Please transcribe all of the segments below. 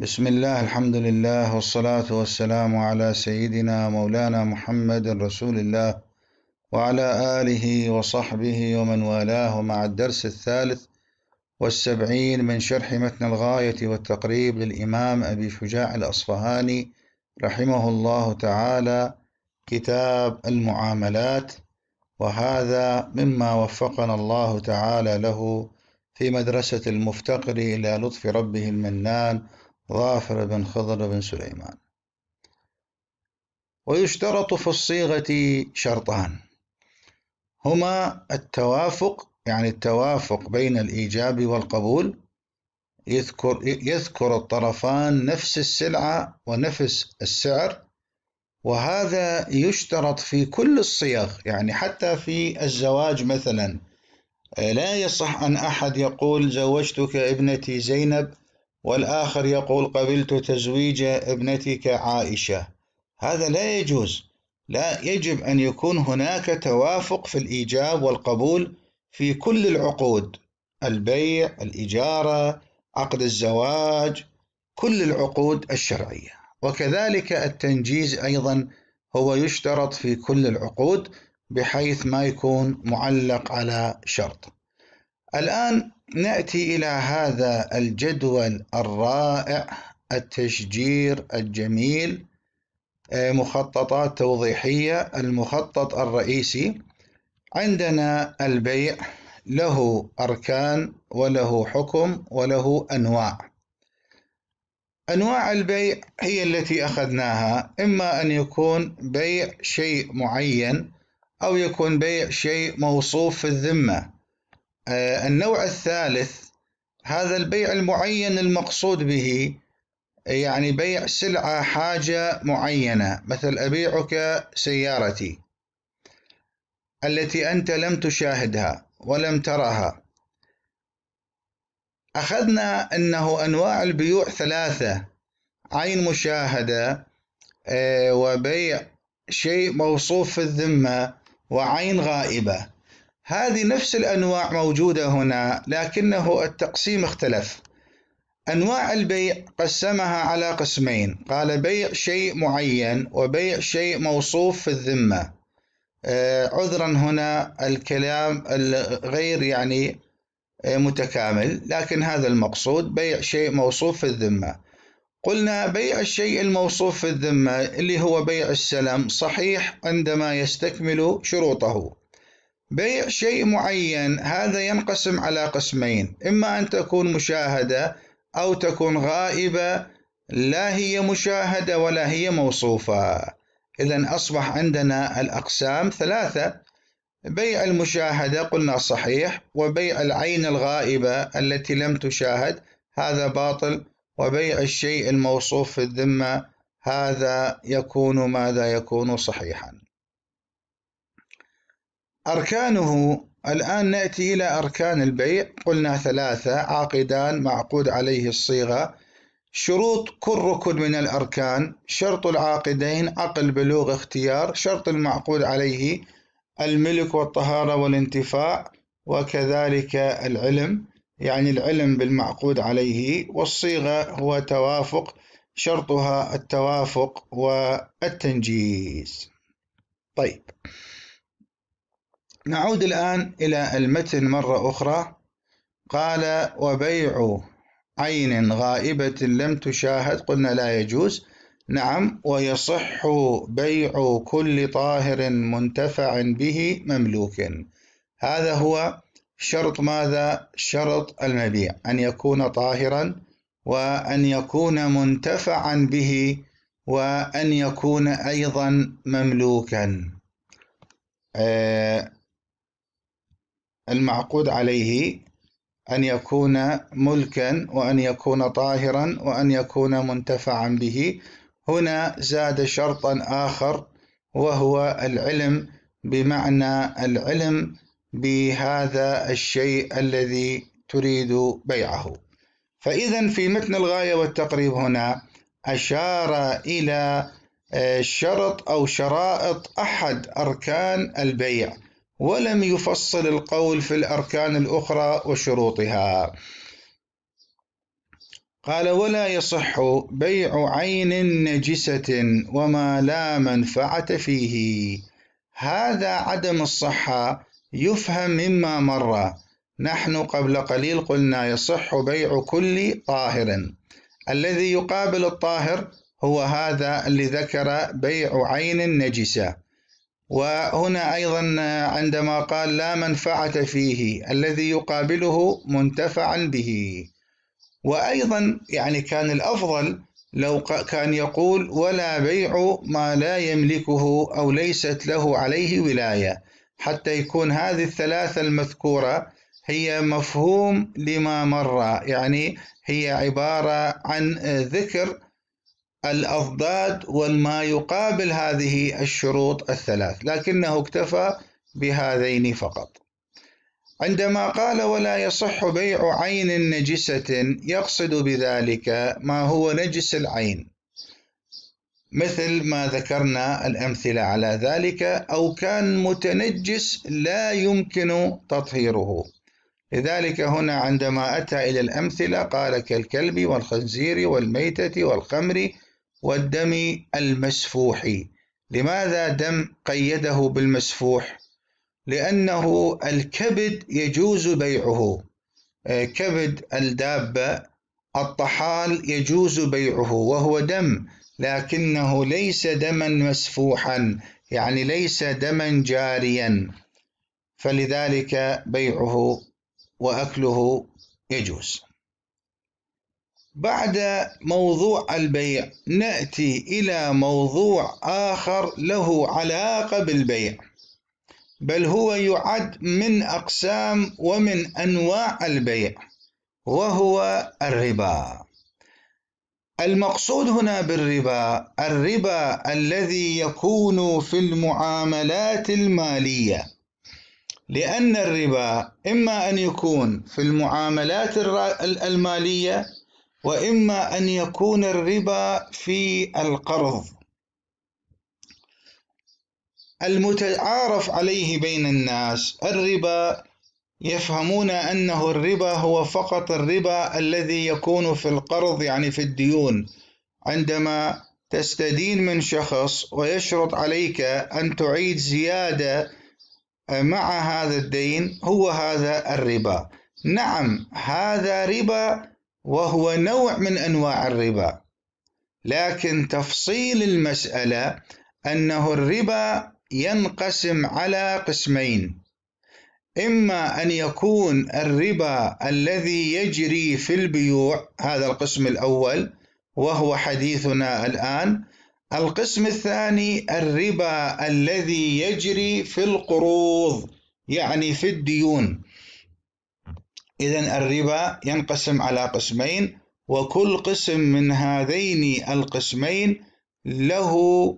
بسم الله، الحمد لله، والصلاة والسلام على سيدنا مولانا محمد رسول الله وعلى آله وصحبه ومن والاه، مع الدرس 73 من شرح متن الغاية والتقريب للإمام أبي شجاع الأصفهاني رحمه الله تعالى، كتاب المعاملات. وهذا مما وفقنا الله تعالى له في مدرسة المفتقر إلى لطف ربه المنان ظافر بن خضر بن سليمان. ويشترط في الصيغة شرطان، هما التوافق، يعني التوافق بين الإيجاب والقبول، يذكر الطرفان نفس السلعة ونفس السعر، وهذا يشترط في كل الصيغ، يعني حتى في الزواج مثلا لا يصح أن أحد يقول زوجتك ابنتي زينب والآخر يقول قبلت تزويج ابنتك عائشة. هذا لا يجوز، لا، يجب أن يكون هناك توافق في الإيجاب والقبول في كل العقود، البيع، الإجارة، عقد الزواج، كل العقود الشرعية. وكذلك التنجيز أيضا هو يشترط في كل العقود، بحيث ما يكون معلق على شرط. الآن نأتي إلى هذا الجدول الرائع، التشجير الجميل، مخططات توضيحية. المخطط الرئيسي عندنا البيع له أركان وله حكم وله أنواع. أنواع البيع هي التي أخذناها، إما أن يكون بيع شيء معين أو يكون بيع شيء موصوف في الذمة. النوع الثالث هذا البيع المعين المقصود به، يعني بيع سلعة حاجة معينة، مثل أبيعك سيارتي التي أنت لم تشاهدها ولم ترها. أخذنا أنه أنواع البيوع ثلاثة: عين مشاهدة، وبيع شيء موصوف في الذمة، وعين غائبة. هذه نفس الأنواع موجودة هنا، لكنه التقسيم اختلف. أنواع البيع قسمها على قسمين، قال بيع شيء معين وبيع شيء موصوف في الذمة. عذرا هنا الكلام غير يعني متكامل، لكن هذا المقصود، بيع شيء موصوف في الذمة. قلنا بيع الشيء الموصوف في الذمة اللي هو بيع السلم صحيح عندما يستكمل شروطه. بيع شيء معين هذا ينقسم على قسمين، إما أن تكون مشاهدة أو تكون غائبة، لا هي مشاهدة ولا هي موصوفة. إذن أصبح عندنا الأقسام ثلاثة: بيع المشاهدة قلنا صحيح، وبيع العين الغائبة التي لم تشاهد هذا باطل، وبيع الشيء الموصوف في الذمة هذا يكون ماذا؟ يكون صحيحا. أركانه، الآن نأتي إلى أركان البيع. قلنا ثلاثة: عاقدان، معقود عليه الصيغة. شروط كل ركن من الأركان: شرط العاقدين عقل، بلوغ، اختيار. شرط المعقود عليه الملك والطهارة والانتفاع، وكذلك العلم، يعني العلم بالمعقود عليه. والصيغة هو توافق، شرطها التوافق والتنجيز. طيب، نعود الآن إلى المتن مرة أخرى. قال: وبيع عين غائبة لم تشاهد، قلنا لا يجوز. نعم، ويصح بيع كل طاهر منتفع به مملوك. هذا هو شرط ماذا؟ شرط المبيع، أن يكون طاهرا، وأن يكون منتفعا به، وأن يكون أيضا مملوكا. المعقود عليه أن يكون ملكا، وأن يكون طاهرا، وأن يكون منتفعا به. هنا زاد شرطا آخر، وهو العلم، بمعنى العلم بهذا الشيء الذي تريد بيعه. فإذا في متن الغاية والتقريب هنا أشار إلى شرط أو شرائط أحد أركان البيع، ولم يفصل القول في الأركان الأخرى وشروطها. قال: ولا يصح بيع عين نجسة وما لا منفعة فيه. هذا عدم الصحة يفهم مما مر. نحن قبل قليل قلنا يصح بيع كل طاهر، الذي يقابل الطاهر هو هذا اللي ذكر بيع عين نجسة. وهنا أيضا عندما قال لا منفعة فيه، الذي يقابله منتفعا به. وأيضا يعني كان الأفضل لو كان يقول ولا بيع ما لا يملكه أو ليست له عليه ولاية، حتى يكون هذه الثلاثة المذكورة هي مفهوم لما مر، يعني هي عبارة عن ذكر الأضداد والما يقابل هذه الشروط الثلاث، لكنه اكتفى بهذين فقط. عندما قال ولا يصح بيع عين نجسة يقصد بذلك ما هو نجس العين، مثل ما ذكرنا الأمثلة على ذلك، أو كان متنجس لا يمكن تطهيره. لذلك هنا عندما أتى إلى الأمثلة قال كالكلب والخنزير والميتة والخمر والدم المسفوح. لماذا دم قيده بالمسفوح؟ لأنه الكبد يجوز بيعه، كبد الدابة الطحال يجوز بيعه وهو دم، لكنه ليس دما مسفوحا، يعني ليس دما جاريا، فلذلك بيعه وأكله يجوز. بعد موضوع البيع نأتي إلى موضوع آخر له علاقة بالبيع، بل هو يعد من أقسام ومن أنواع البيع، وهو الربا. المقصود هنا بالربا الربا الذي يكون في المعاملات المالية، لأن الربا إما أن يكون في المعاملات المالية، وإما أن يكون الربا في القرض. المتعارف عليه بين الناس الربا يفهمون أنه الربا هو فقط الربا الذي يكون في القرض، يعني في الديون، عندما تستدين من شخص ويشرط عليك أن تعيد زيادة مع هذا الدين، هو هذا الربا. نعم، هذا ربا وهو نوع من أنواع الربا، لكن تفصيل المسألة أنه الربا ينقسم على قسمين: إما أن يكون الربا الذي يجري في البيوع، هذا القسم الأول وهو حديثنا الآن. القسم الثاني الربا الذي يجري في القروض، يعني في الديون. إذن الربا ينقسم على قسمين، وكل قسم من هذين القسمين له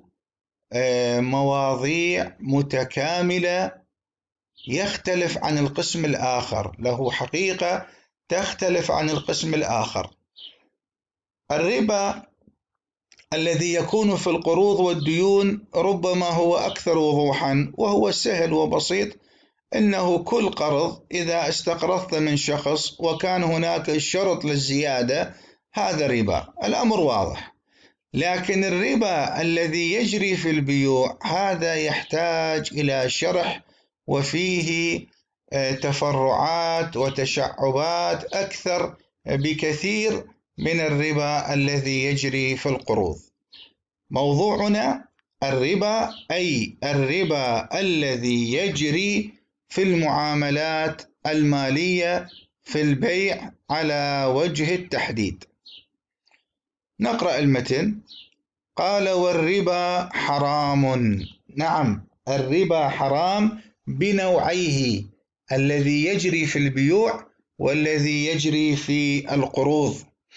مواضيع متكاملة، يختلف عن القسم الآخر، له حقيقة تختلف عن القسم الآخر. الربا الذي يكون في القروض والديون ربما هو أكثر وضوحا، وهو سهل وبسيط. إنه كل قرض إذا استقرضت من شخص وكان هناك شرط للزيادة، هذا ربا، الأمر واضح. لكن الربا الذي يجري في البيوع هذا يحتاج إلى شرح، وفيه تفرعات وتشعبات أكثر بكثير من الربا الذي يجري في القروض. موضوعنا الربا، أي الربا الذي يجري في المعاملات المالية في البيع على وجه التحديد. نقرأ المتن. قال: والربا حرام. نعم، الربا حرام بنوعيه، الذي يجري في البيوع والذي يجري في القروض.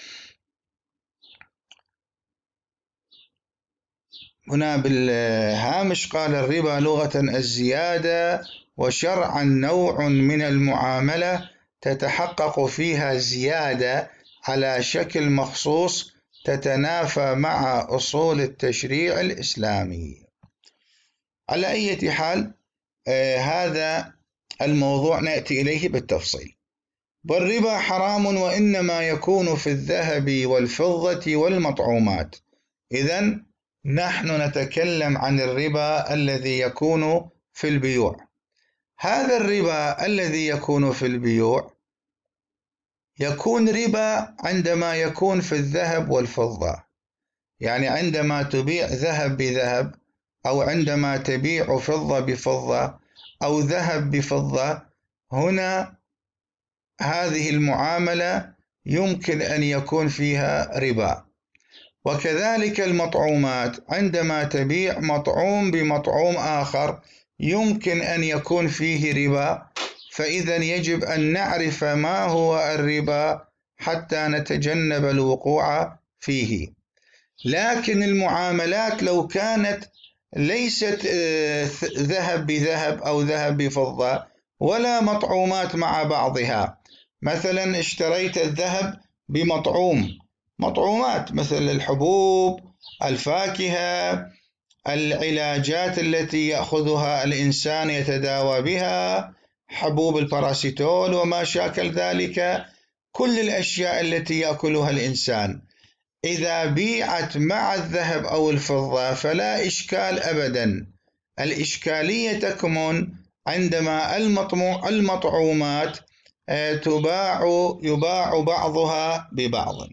هنا بالهامش قال: الربا لغة الزيادة، وشرعا نوع من المعاملة تتحقق فيها زيادة على شكل مخصوص تتنافى مع أصول التشريع الإسلامي. على أي حال هذا الموضوع نأتي إليه بالتفصيل. والربا حرام وإنما يكون في الذهب والفضة والمطعومات. إذن نحن نتكلم عن الربا الذي يكون في البيوع. هذا الربا الذي يكون في البيوع يكون ربا عندما يكون في الذهب والفضة، يعني عندما تبيع ذهب بذهب، أو عندما تبيع فضة بفضة، أو ذهب بفضة، هنا هذه المعاملة يمكن أن يكون فيها ربا. وكذلك المطعومات، عندما تبيع مطعوم بمطعوم آخر يمكن أن يكون فيه ربا، فإذا يجب أن نعرف ما هو الربا حتى نتجنب الوقوع فيه. لكن المعاملات لو كانت ليست ذهب بذهب أو ذهب بفضة ولا مطعومات مع بعضها، مثلا اشتريت الذهب بمطعوم، مطعومات مثل الحبوب، الفاكهة، العلاجات التي يأخذها الإنسان يتداوى بها، حبوب الباراسيتول وما شاكل ذلك، كل الأشياء التي يأكلها الإنسان إذا بيعت مع الذهب أو الفضة فلا إشكال أبدا. الإشكالية تكمن عندما المطعومات يباع بعضها ببعض.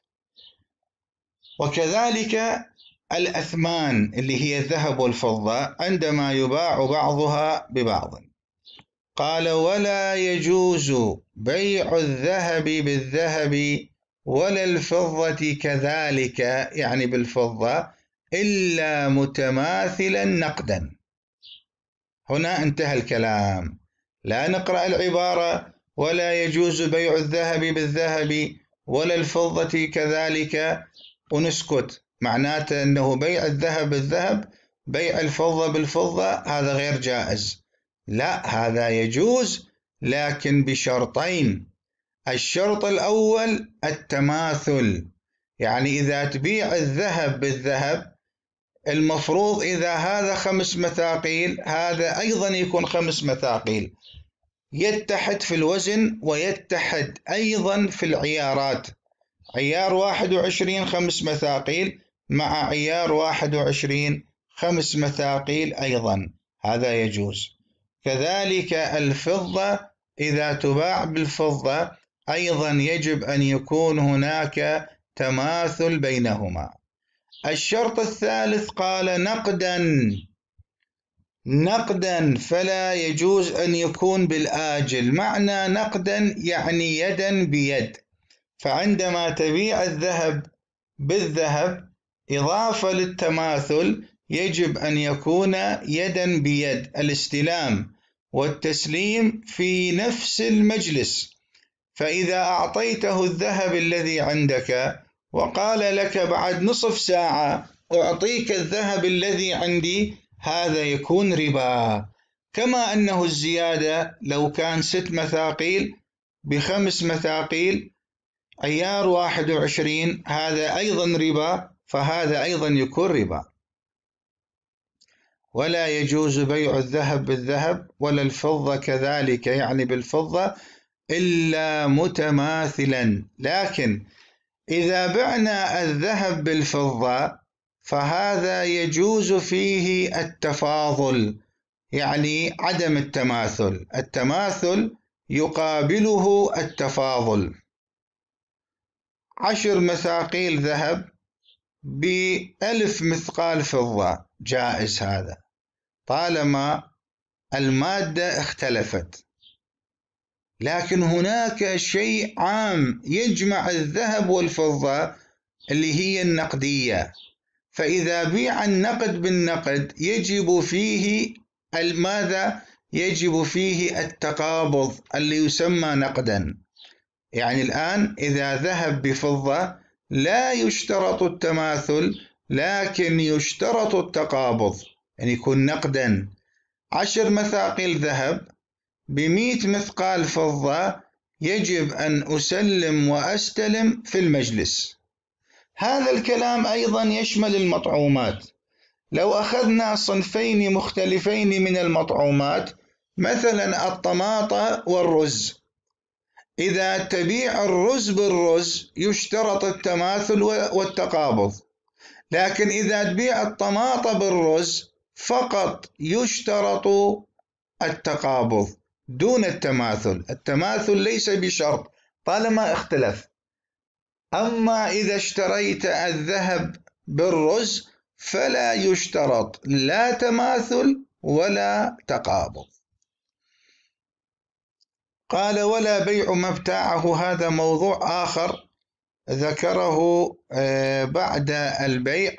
وكذلك الأثمان اللي هي الذهب والفضة عندما يباع بعضها ببعض. قال: ولا يجوز بيع الذهب بالذهب ولا الفضة كذلك، يعني بالفضة، إلا متماثلا نقدا. هنا انتهى الكلام، لا نقرأ العبارة ولا يجوز بيع الذهب بالذهب ولا الفضة كذلك ونسكت، معناته أنه بيع الذهب بالذهب، بيع الفضة بالفضة هذا غير جائز. لا، هذا يجوز لكن بشرطين. الشرط الأول التماثل، يعني إذا تبيع الذهب بالذهب المفروض إذا هذا 5 مثاقيل هذا أيضا يكون 5 مثاقيل، يتحد في الوزن ويتحد أيضا في العيارات. عيار 21 5 مثاقيل مع عيار 21 5 مثاقيل أيضا، هذا يجوز. كذلك الفضة إذا تباع بالفضة أيضا يجب أن يكون هناك تماثل بينهما. الشرط الثالث قال نقدا، فلا يجوز أن يكون بالآجل. معنى نقدا يعني يدا بيد، فعندما تبيع الذهب بالذهب إضافة للتماثل يجب أن يكون يدا بيد، الاستلام والتسليم في نفس المجلس. فإذا أعطيته الذهب الذي عندك وقال لك بعد نصف ساعة أعطيك الذهب الذي عندي، هذا يكون ربا. كما أنه الزيادة لو كان 6 مثاقيل ب5 مثاقيل عيار 21 هذا أيضا ربا، فهذا أيضا يكون ربا. ولا يجوز بيع الذهب بالذهب ولا الفضة كذلك، يعني بالفضة، إلا متماثلا. لكن إذا بعنا الذهب بالفضة فهذا يجوز فيه التفاضل، يعني عدم التماثل. التماثل يقابله التفاضل. 10 مثاقيل ذهب ب1000 مثقال فضة جائز هذا، طالما المادة اختلفت. لكن هناك شيء عام يجمع الذهب والفضة اللي هي النقدية، فإذا بيع النقد بالنقد يجب فيه ماذا؟ يجب فيه التقابض اللي يسمى نقدا. يعني الآن إذا ذهب بفضة لا يشترط التماثل لكن يشترط التقابض، يعني يكون نقدا. 10 مثاقيل ذهب ب100 مثقال فضة يجب أن أسلم وأستلم في المجلس. هذا الكلام أيضا يشمل المطعومات. لو أخذنا صنفين مختلفين من المطعومات، مثلا الطماطة والرز، إذا تبيع الرز بالرز يشترط التماثل والتقابض، لكن إذا تبيع الطماطة بالرز فقط يشترط التقابض دون التماثل. التماثل ليس بشرط طالما اختلف. أما إذا اشتريت الذهب بالرز فلا يشترط لا تماثل ولا تقابض. قال: ولا بيع ما ابتاعه. هذا موضوع آخر ذكره بعد البيع،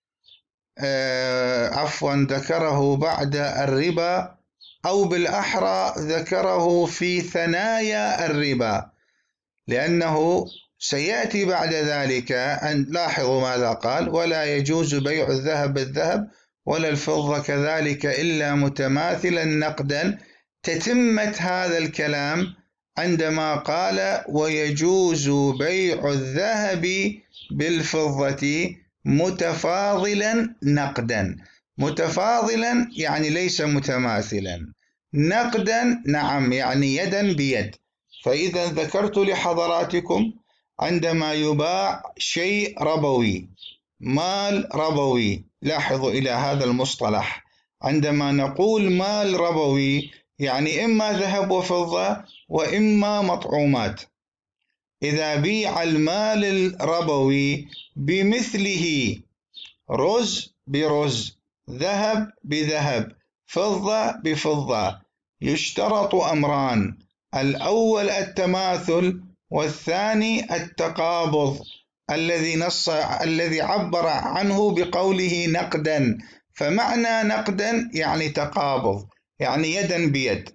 ذكره بعد الربا، أو بالأحرى ذكره في ثنايا الربا، لأنه سيأتي بعد ذلك أن لاحظوا ماذا قال: ولا يجوز بيع الذهب بالذهب ولا الفضة كذلك إلا متماثلا نقدا. تتمة هذا الكلام عندما قال: ويجوز بيع الذهب بالفضة متفاضلا نقدا. متفاضلا يعني ليس متماثلا، نقدا نعم يعني يدا بيد. فإذا ذكرت لحضراتكم عندما يباع شيء ربوي، مال ربوي، لاحظوا إلى هذا المصطلح، عندما نقول مال ربوي يعني إما ذهب وفضة وإما مطعومات. إذا بيع المال الربوي بمثله، رز برز، ذهب بذهب، فضة بفضة، يشترط أمران: الأول التماثل، والثاني التقابض الذي عبر عنه بقوله نقدا. فمعنى نقدا يعني تقابض، يعني يدا بيد.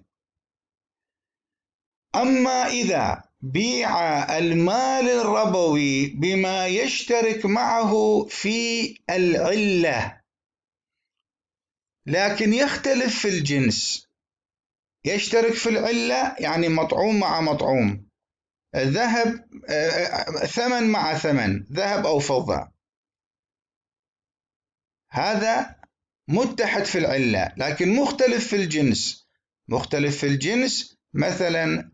أما إذا بيع المال الربوي بما يشترك معه في العلة لكن يختلف في الجنس، يشترك في العلة يعني مطعوم مع مطعوم، ذهب، ثمن مع ثمن، ذهب أو فضة، هذا متحد في العلة لكن مختلف في الجنس. مختلف في الجنس، مثلا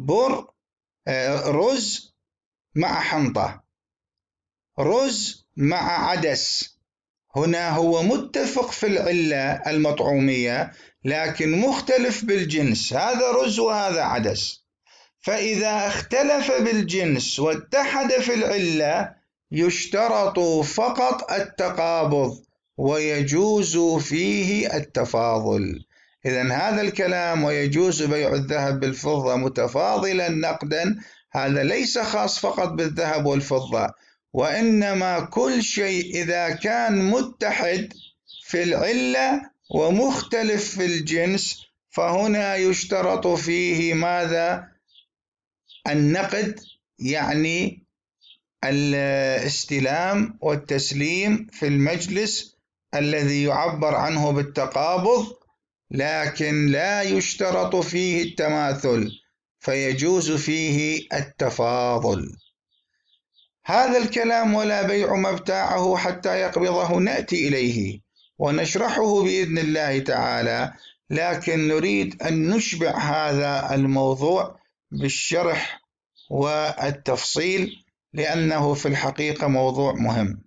رز مع حنطة، رز مع عدس، هنا هو متفق في العلة المطعومية لكن مختلف بالجنس، هذا رز وهذا عدس. فإذا اختلف بالجنس واتحد في العلة يشترط فقط التقابض ويجوز فيه التفاضل. إذن هذا الكلام ويجوز بيع الذهب بالفضة متفاضلا نقدا، هذا ليس خاص فقط بالذهب والفضة، وإنما كل شيء إذا كان متحد في العلة ومختلف في الجنس فهنا يشترط فيه ماذا؟ النقد، يعني الاستلام والتسليم في المجلس الذي يعبر عنه بالتقابض، لكن لا يشترط فيه التماثل، فيجوز فيه التفاضل. هذا الكلام ولا بيع ما ابتاعه حتى يقبضه نأتي إليه ونشرحه بإذن الله تعالى، لكن نريد أن نشبع هذا الموضوع بالشرح والتفصيل لأنه في الحقيقة موضوع مهم.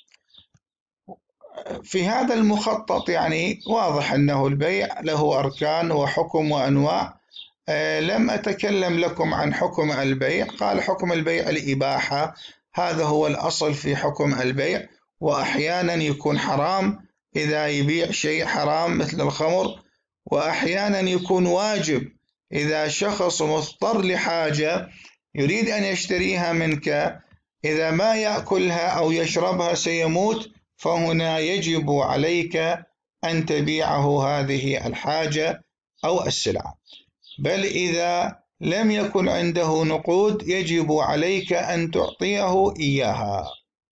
في هذا المخطط يعني واضح أنه البيع له أركان وحكم وأنواع. لم أتكلم لكم عن حكم البيع. قال: حكم البيع الإباحة، هذا هو الأصل في حكم البيع، وأحيانا يكون حرام إذا يبيع شيء حرام مثل الخمر، وأحيانا يكون واجب إذا شخص مضطر لحاجة يريد أن يشتريها منك، إذا ما يأكلها أو يشربها سيموت، فهنا يجب عليك أن تبيعه هذه الحاجة أو السلعة. بل إذا لم يكن عنده نقود يجب عليك أن تعطيه إياها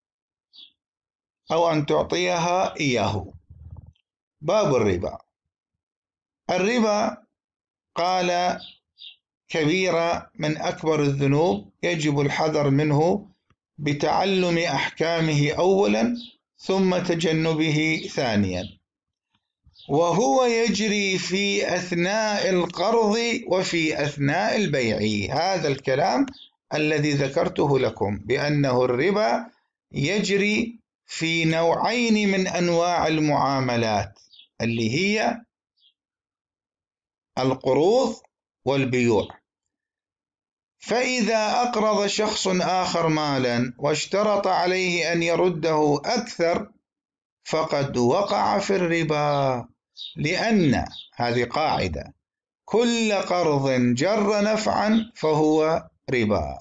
أو أن تعطيها إياه. باب الربا. الربا قال: كبيرة من أكبر الذنوب، يجب الحذر منه بتعلم أحكامه أولا ثم تجنبه ثانيا. وهو يجري في أثناء القرض وفي أثناء البيع. هذا الكلام الذي ذكرته لكم بأنه الربا يجري في نوعين من أنواع المعاملات اللي هي القروض والبيوع. فإذا أقرض شخص آخر مالا واشترط عليه أن يرده أكثر فقد وقع في الربا، لأن هذه قاعدة: كل قرض جر نفعا فهو ربا.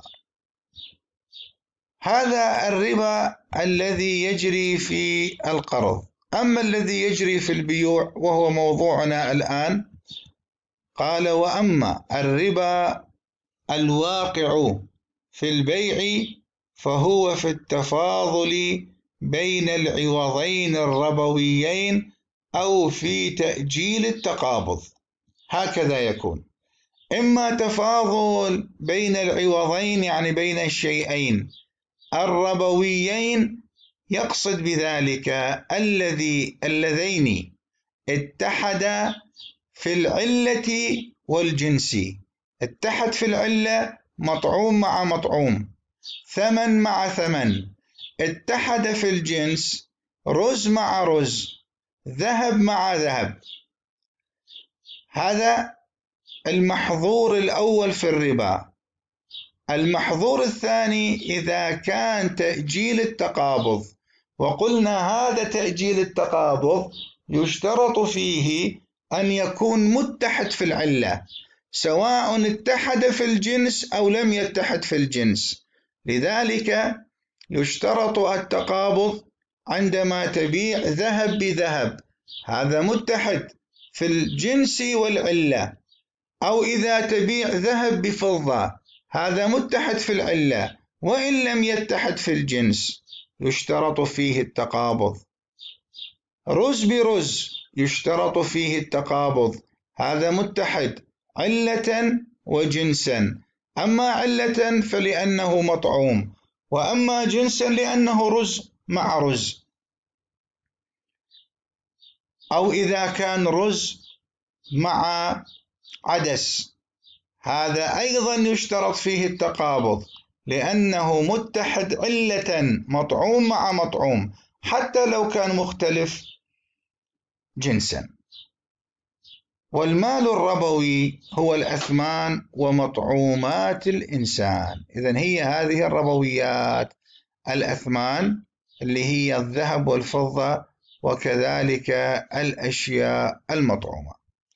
هذا الربا الذي يجري في القرض. أما الذي يجري في البيوع وهو موضوعنا الآن، قال: وأما الربا الواقع في البيع فهو في التفاضل بين العوضين الربويين أو في تأجيل التقابض. هكذا يكون: إما تفاضل بين العوضين يعني بين الشيئين الربويين، يقصد بذلك اللذين اتحدا في العلة والجنس. اتحد في العلة مطعوم مع مطعوم، ثمن مع ثمن. اتحد في الجنس رز مع رز، ذهب مع ذهب. هذا المحظور الأول في الربا. المحظور الثاني إذا كان تأجيل التقابض، وقلنا هذا تأجيل التقابض يشترط فيه أن يكون متحد في العلة، سواء اتحد في الجنس أو لم يتحد في الجنس. لذلك يشترط التقابض عندما تبيع ذهب بذهب، هذا متحد في الجنس والعلة، أو إذا تبيع ذهب بفضة، هذا متحد في العلة وإن لم يتحد في الجنس يشترط فيه التقابض. رز برز يشترط فيه التقابض، هذا متحد علة وجنسا. أما علة فلأنه مطعوم، وأما جنسا لأنه رز مع رز. أو إذا كان رز مع عدس، هذا أيضا يشترط فيه التقابض لأنه متحد علة، مطعوم مع مطعوم، حتى لو كان مختلف جنسا. والمال الربوي هو الأثمان ومطعومات الإنسان. إذن هي هذه الربويات: الأثمان اللي هي الذهب والفضة، وكذلك الأشياء المطعومة.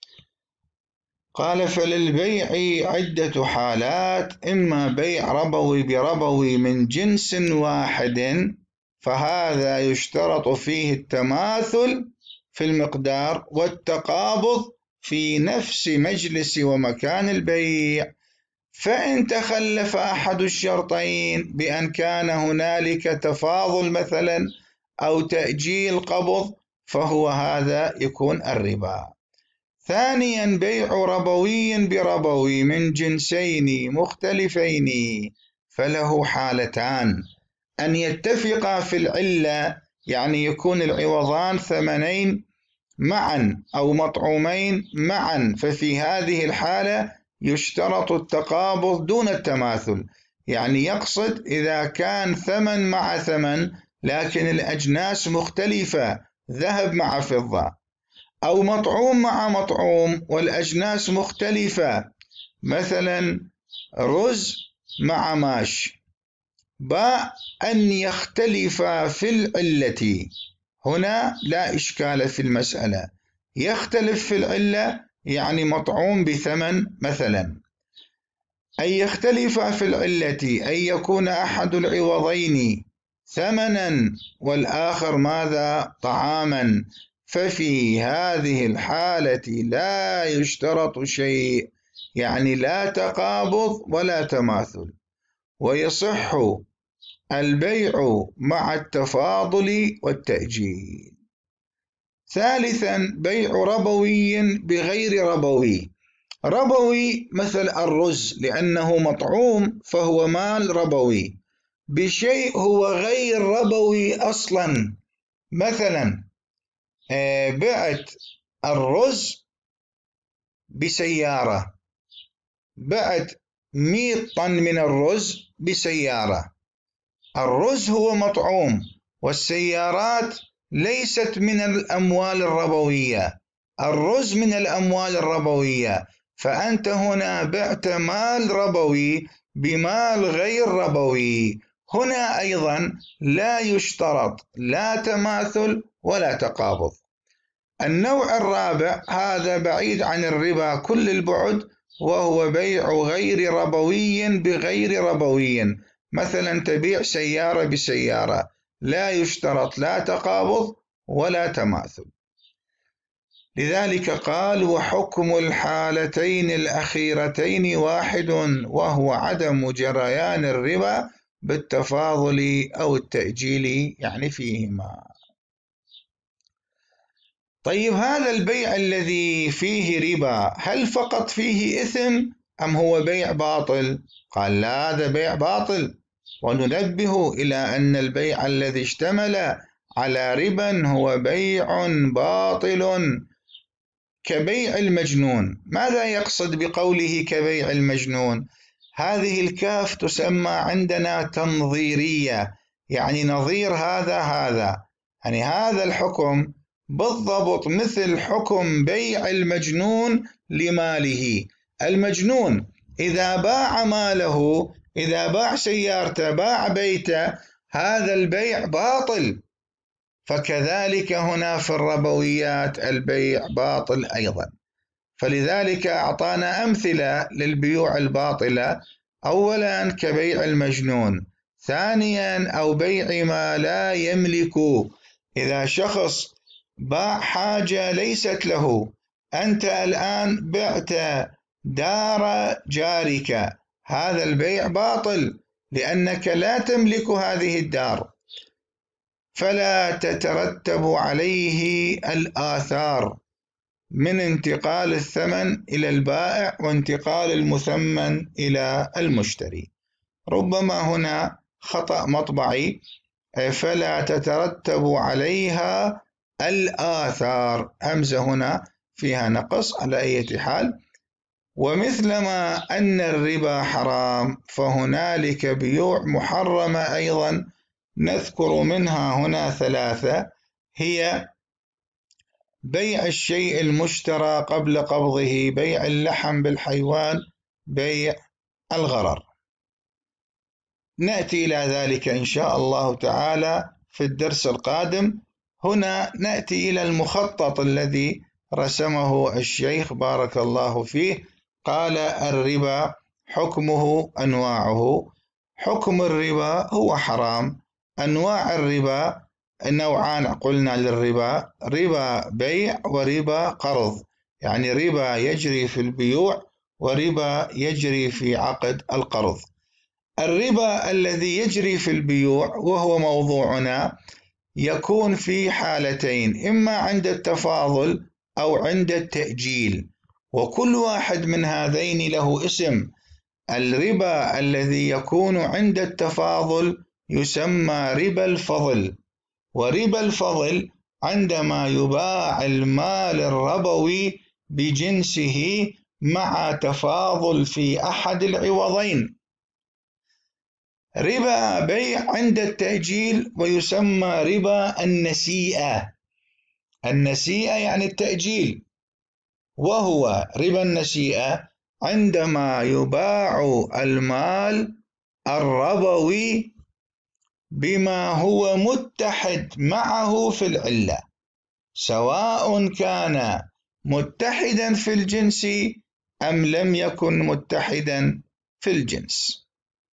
قال: فللبيع عدة حالات: إما بيع ربوي بربوي من جنس واحد، فهذا يشترط فيه التماثل في المقدار والتقابض في نفس مجلس ومكان البيع. فإن تخلف أحد الشرطين بأن كان هنالك تفاضل مثلا أو تأجيل قبض، فهو هذا يكون الربا. ثانيا بيع ربوي بربوي من جنسين مختلفين، فله حالتان: أن يتفقا في العلة، يعني يكون العوضان ثمنين معا أو مطعومين معا، ففي هذه الحالة يشترط التقابض دون التماثل. يعني يقصد إذا كان ثمن مع ثمن لكن الأجناس مختلفة، ذهب مع فضة، أو مطعوم مع مطعوم والأجناس مختلفة، مثلا رز مع ماش، أن يختلف في العلة. هنا لا إشكال في المسألة، يختلف في العلة يعني مطعوم بثمن مثلا. أن يختلف في العلة أن يكون أحد العوضين ثمنا والآخر ماذا؟ طعاما، ففي هذه الحالة لا يشترط شيء، يعني لا تقابض ولا تماثل، ويصح البيع مع التفاضل والتأجيل. ثالثا بيع ربوي بغير ربوي. ربوي مثل الرز لأنه مطعوم فهو مال ربوي، بشيء هو غير ربوي أصلا. مثلا بعت الرز بسيارة، بعت 100 طن من الرز بسيارة. الرز هو مطعوم، والسيارات ليست من الأموال الربوية، الرز من الأموال الربوية، فأنت هنا بعت مال ربوي بمال غير ربوي. هنا أيضا لا يشترط لا تماثل ولا تقابض. النوع الرابع هذا بعيد عن الربا كل البعد، وهو بيع غير ربوي بغير ربوي. مثلا تبيع سيارة بسيارة، لا يشترط لا تقابض ولا تماثل. لذلك قال: وحكم الحالتين الأخيرتين واحد، وهو عدم جريان الربا بالتفاضل أو التأجيل، يعني فيهما. طيب، هذا البيع الذي فيه ربا هل فقط فيه إثم أم هو بيع باطل؟ قال: لا، هذا بيع باطل، وننبه إلى أن البيع الذي اشتمل على ربا هو بيع باطل كبيع المجنون. ماذا يقصد بقوله كبيع المجنون؟ هذه الكاف تسمى عندنا تنظيرية، يعني نظير هذا، يعني هذا الحكم بالضبط مثل حكم بيع المجنون لماله. المجنون إذا باع ماله، إذا باع سيارته، باع بيته، هذا البيع باطل. فكذلك هنا في الربويات البيع باطل أيضا. فلذلك أعطانا أمثلة للبيوع الباطلة: أولا كبيع المجنون، ثانيا أو بيع ما لا يملك. إذا شخص باع حاجة ليست له، أنت الآن بعت دار جارك، هذا البيع باطل لأنك لا تملك هذه الدار، فلا تترتب عليه الآثار من انتقال الثمن إلى البائع وانتقال المثمن إلى المشتري. ربما هنا خطأ مطبعي، فلا تترتب عليها الآثار، همزة هنا فيها نقص على أي حال. ومثلما أن الربا حرام، فهنالك بيوع محرمة أيضا، نذكر منها هنا 3: هي بيع الشيء المشترى قبل قبضه، بيع اللحم بالحيوان، بيع الغرر. نأتي إلى ذلك إن شاء الله تعالى في الدرس القادم. هنا نأتي إلى المخطط الذي رسمه الشيخ بارك الله فيه. قال: الربا حكمه أنواعه. حكم الربا هو حرام. أنواع الربا نوعان قلنا للربا: ربا بيع وربا قرض، يعني ربا يجري في البيوع وربا يجري في عقد القرض. الربا الذي يجري في البيوع وهو موضوعنا يكون في حالتين: إما عند التفاضل أو عند التأجيل، وكل واحد من هذين له اسم. الربا الذي يكون عند التفاضل يسمى ربا الفضل، وربا الفضل عندما يباع المال الربوي بجنسه مع تفاضل في أحد العوضين. ربا بيع عند التأجيل ويسمى ربا النسيئة. النسيئة يعني التأجيل، وهو ربا النسيئة عندما يباع المال الربوي بما هو متحد معه في العلة، سواء كان متحدا في الجنس أم لم يكن متحدا في الجنس.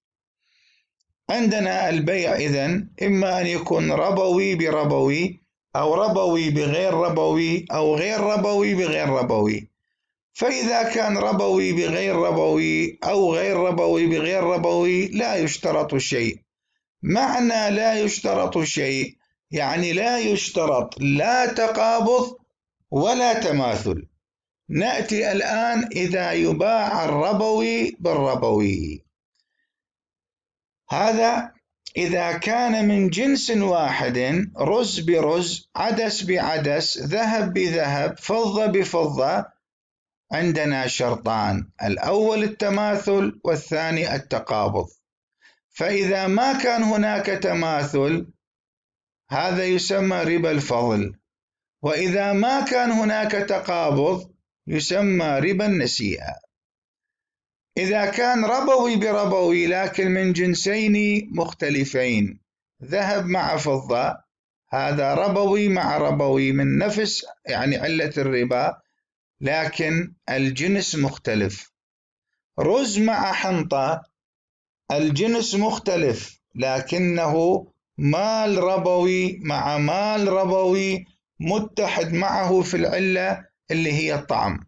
عندنا البيع إذن إما أن يكون ربوي بربوي، أو ربوي بغير ربوي، أو غير ربوي بغير ربوي. فإذا كان ربوي بغير ربوي أو غير ربوي بغير ربوي لا يشترط شيء. معنى لا يشترط شيء يعني لا يشترط لا تقابض ولا تماثل. نأتي الآن إذا يباع الربوي بالربوي. هذا إذا كان من جنس واحد رز برز، عدس بعدس، ذهب بذهب، فضة بفضة، عندنا شرطان: الأول التماثل والثاني التقابض. فإذا ما كان هناك تماثل هذا يسمى ربا الفضل، وإذا ما كان هناك تقابض يسمى ربا النسيئة. إذا كان ربوي بربوي لكن من جنسين مختلفين، ذهب مع فضة، هذا ربوي مع ربوي من نفس يعني علة الربا لكن الجنس مختلف. رز مع حنطة، الجنس مختلف لكنه مال ربوي مع مال ربوي متحد معه في العلة اللي هي الطعم.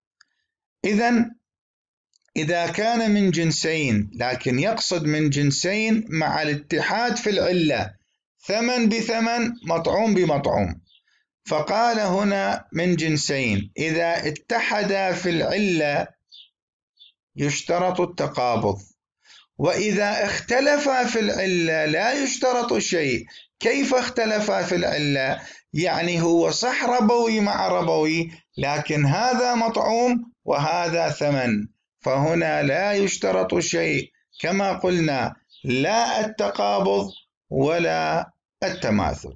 إذا كان من جنسين لكن يقصد من جنسين مع الاتحاد في العلة، ثمن بثمن، مطعوم بمطعوم، فقال هنا من جنسين، إذا اتحدا في العلة يشترط التقابض، وإذا اختلفا في العلة لا يشترط شيء. كيف اختلفا في العلة؟ يعني هو صح ربوي مع ربوي لكن هذا مطعوم وهذا ثمن، فهنا لا يشترط شيء، كما قلنا لا التقابض ولا التماثل.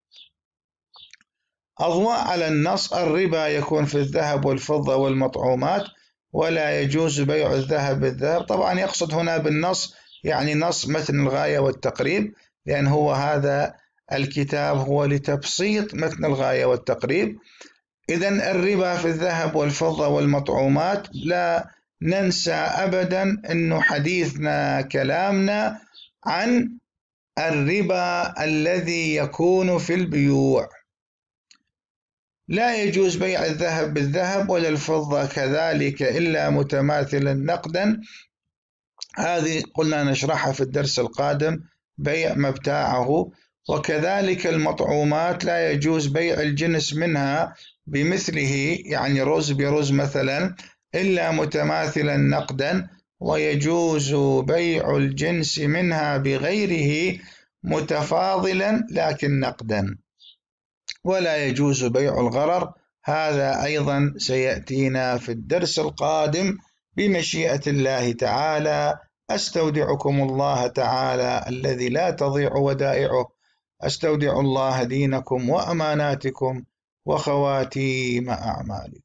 أضواء على النص: الربا يكون في الذهب والفضة والمطعومات، ولا يجوز بيع الذهب بالذهب. طبعا يقصد هنا بالنص يعني نص متن الغاية والتقريب، لأن هو هذا الكتاب هو لتبسيط متن الغاية والتقريب. إذن الربا في الذهب والفضة والمطعومات، لا ننسى أبدا أنه حديثنا كلامنا عن الربا الذي يكون في البيوع. لا يجوز بيع الذهب بالذهب ولا الفضة كذلك إلا متماثلا نقدا. هذه قلنا نشرحها في الدرس القادم، بيع مبتاعه. وكذلك المطعومات لا يجوز بيع الجنس منها بمثله، يعني رز برز مثلا، إلا متماثلا نقدا، ويجوز بيع الجنس منها بغيره متفاضلا لكن نقدا. ولا يجوز بيع الغرر، هذا أيضا سيأتينا في الدرس القادم بمشيئة الله تعالى. أستودعكم الله تعالى الذي لا تضيع ودائعه. أستودع الله دينكم وأماناتكم وخواتيم أعمالكم.